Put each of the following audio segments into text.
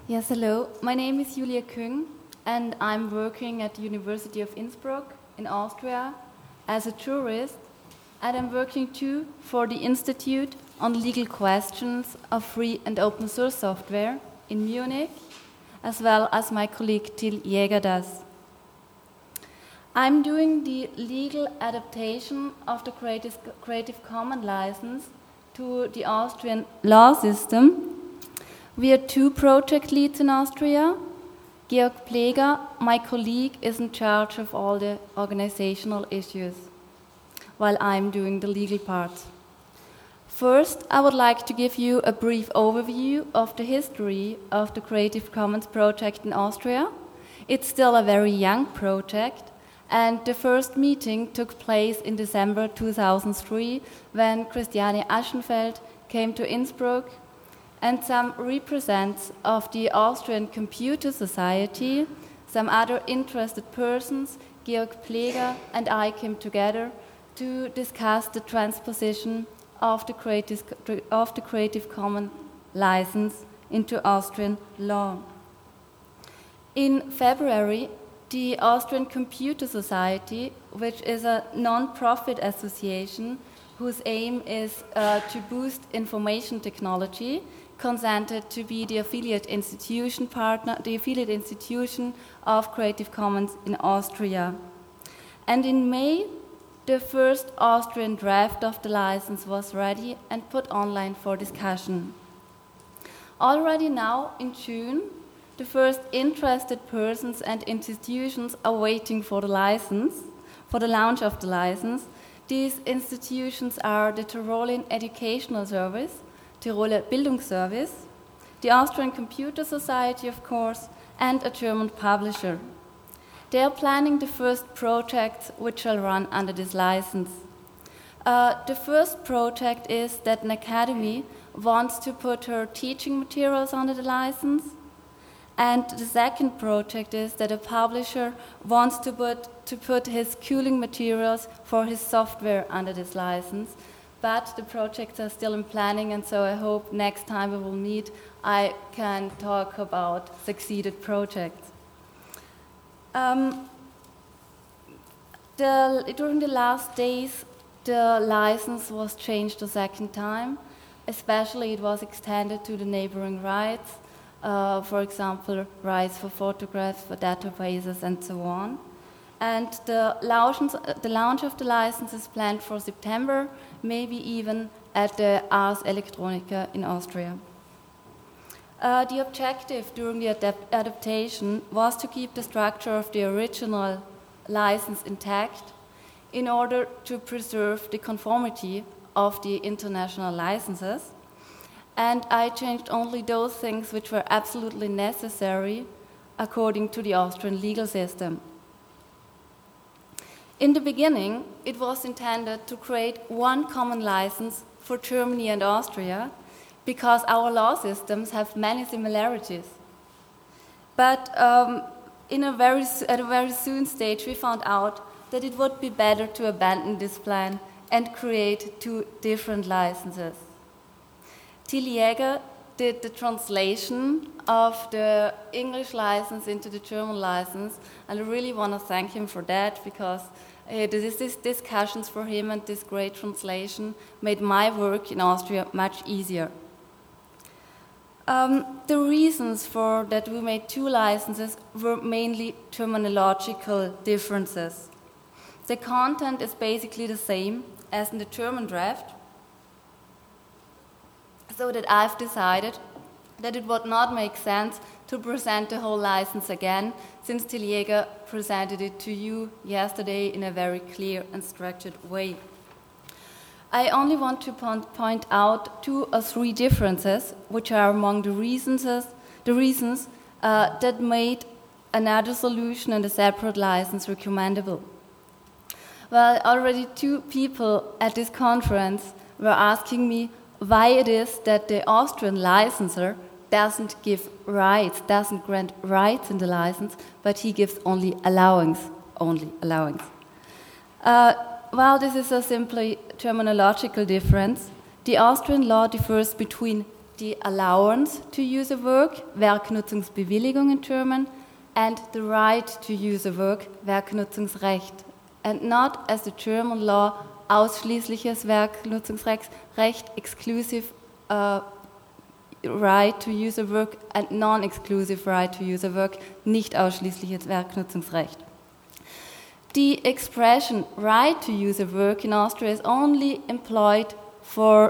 Yes, hello. My name is Julia Küng, and I'm working at the University of Innsbruck in Austria as a tourist, and I'm working too for the Institute on Legal Questions of Free and Open Source Software in Munich, as well as my colleague Till Jäger does. I'm doing the legal adaptation of the Creative Commons license to the Austrian law system. We are two project leads in Austria. Georg Pleger, my colleague, is in charge of all the organizational issues, while I'm doing the legal part. First, I would like to give you a brief overview of the history of the Creative Commons project in Austria. It's still a very young project, and the first meeting took place in December 2003 when Christiane Aschenfeld came to Innsbruck, and some representatives of the Austrian Computer Society, some other interested persons, Georg Pleger and I came together to discuss the transposition of the Creative Commons license into Austrian law. In February, the Austrian Computer Society, which is a non-profit association whose aim is to boost information technology, consented to be the affiliate institution of Creative Commons in Austria. And in May, the first Austrian draft of the license was ready and put online for discussion. Already now, in June, the first interested persons and institutions are waiting for the license, for the launch of the license. These institutions are the Tyrolean Educational Service, Tiroler Bildungsservice, the Austrian Computer Society, of course, and a German publisher. They are planning the first projects which shall run under this license. The first project is that an academy wants to put her teaching materials under the license. And the second project is that a publisher wants to put his schooling materials for his software under this license. But the projects are still in planning, and so I hope next time we will meet, I can talk about succeeded projects. During the last days, the license was changed a second time. Especially, it was extended to the neighboring rights. For example, rights for photographs, for databases, and so on. And the launch of the license is planned for September, maybe even at the Ars Electronica in Austria. The objective during the adaptation was to keep the structure of the original license intact in order to preserve the conformity of the international licenses. And I changed only those things which were absolutely necessary according to the Austrian legal system. In the beginning, it was intended to create one common license for Germany and Austria because our law systems have many similarities. But at a very soon stage, we found out that it would be better to abandon this plan and create two different licenses. Till Jäger did the translation of the English license into the German license, and I really want to thank him for that because these discussions for him and this great translation made my work in Austria much easier. The reasons for that we made two licenses were mainly terminological differences. The content is basically the same as in the German draft, so that I've decided that it would not make sense to present the whole license again, since Till Jäger presented it to you yesterday in a very clear and structured way. I only want to point out 2 or 3 differences, which are among the reasons that made another solution and a separate license recommendable. Well, already 2 people at this conference were asking me why it is that the Austrian licenser doesn't grant rights in the license, but he gives only allowance. Well, this is a simply terminological difference. The Austrian law differs between the allowance to use a work, Werknutzungsbewilligung in German, and the right to use a work, Werknutzungsrecht, and not as the German law, ausschließliches Werknutzungsrecht, exclusive right to use a work and non-exclusive right to use a work, nicht ausschließliches Werknutzungsrecht. The expression right to use a work in Austria is only employed for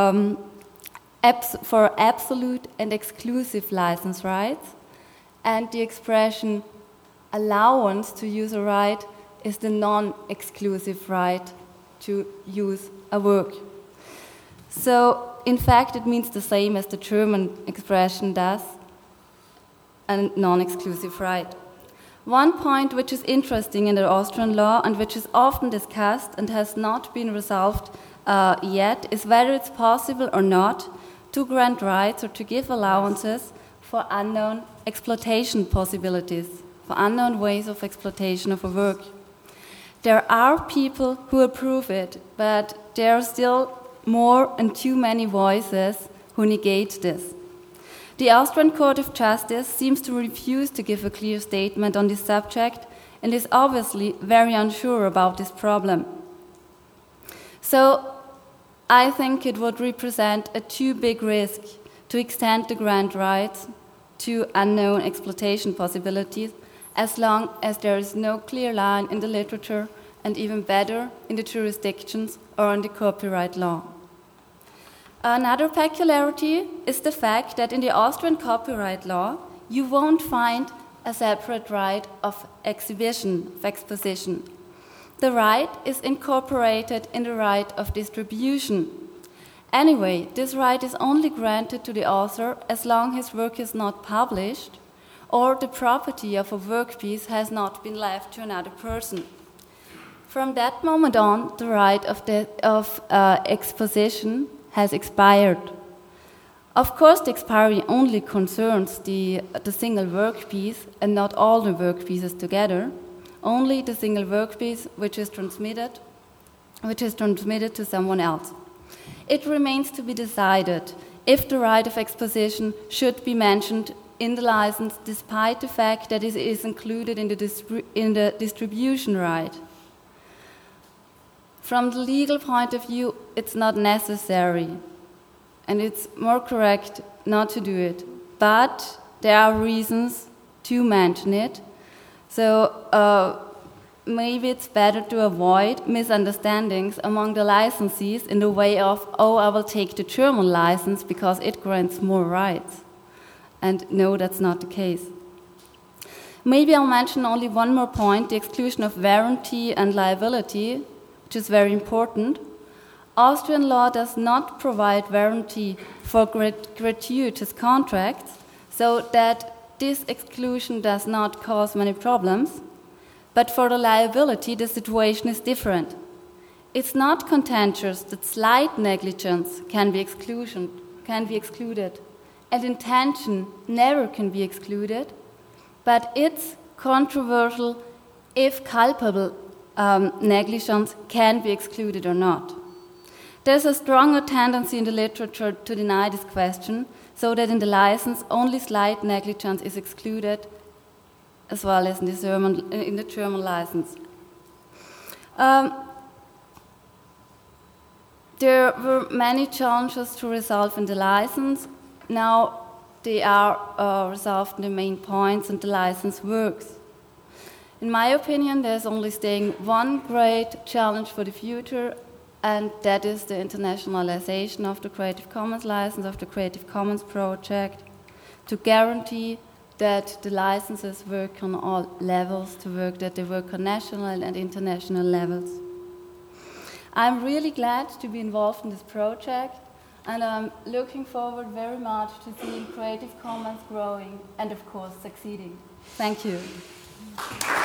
absolute and exclusive license rights, and the expression allowance to use a right is the non-exclusive right to use a work. So, in fact, it means the same as the German expression does, a non-exclusive right. One point which is interesting in the Austrian law and which is often discussed and has not been resolved yet is whether it's possible or not to grant rights or to give allowances for unknown exploitation possibilities, for unknown ways of exploitation of a work. There are people who approve it, but there are still more and too many voices who negate this. The Austrian Court of Justice seems to refuse to give a clear statement on this subject and is obviously very unsure about this problem. So, I think it would represent a too big risk to extend the grant rights to unknown exploitation possibilities as long as there is no clear line in the literature and even better in the jurisdictions or in the copyright law. Another peculiarity is the fact that in the Austrian copyright law, you won't find a separate right of exposition. The right is incorporated in the right of distribution. Anyway, this right is only granted to the author as long as his work is not published or the property of a workpiece has not been left to another person. From that moment on, the right of exposition has expired. Of course, the expiry only concerns the single workpiece and not all the workpieces together, only the single workpiece which is transmitted to someone else. It remains to be decided if the right of exposition should be mentioned in the license despite the fact that it is included in the distribution right. From the legal point of view, it's not necessary, and it's more correct not to do it. But there are reasons to mention it, so maybe it's better to avoid misunderstandings among the licensees in the way of, oh, I will take the German license because it grants more rights. And no, that's not the case. Maybe I'll mention only one more point, the exclusion of warranty and liability, which is very important. Austrian law does not provide warranty for gratuitous contracts, so that this exclusion does not cause many problems. But for the liability, the situation is different. It's not contentious that slight negligence can be excluded, and intention never can be excluded, but it's controversial if culpable negligence can be excluded or not. There's a stronger tendency in the literature to deny this question, so that in the license only slight negligence is excluded, as well as in the German license. There were many challenges to resolve in the license. Now they are resolved in the main points and the license works. In my opinion, there's only staying one great challenge for the future, and that is the internationalization of the Creative Commons license, of the Creative Commons project, to guarantee that the licenses work on all levels, that they work on national and international levels. I'm really glad to be involved in this project, and I'm looking forward very much to seeing Creative Commons growing and, of course, succeeding. Thank you.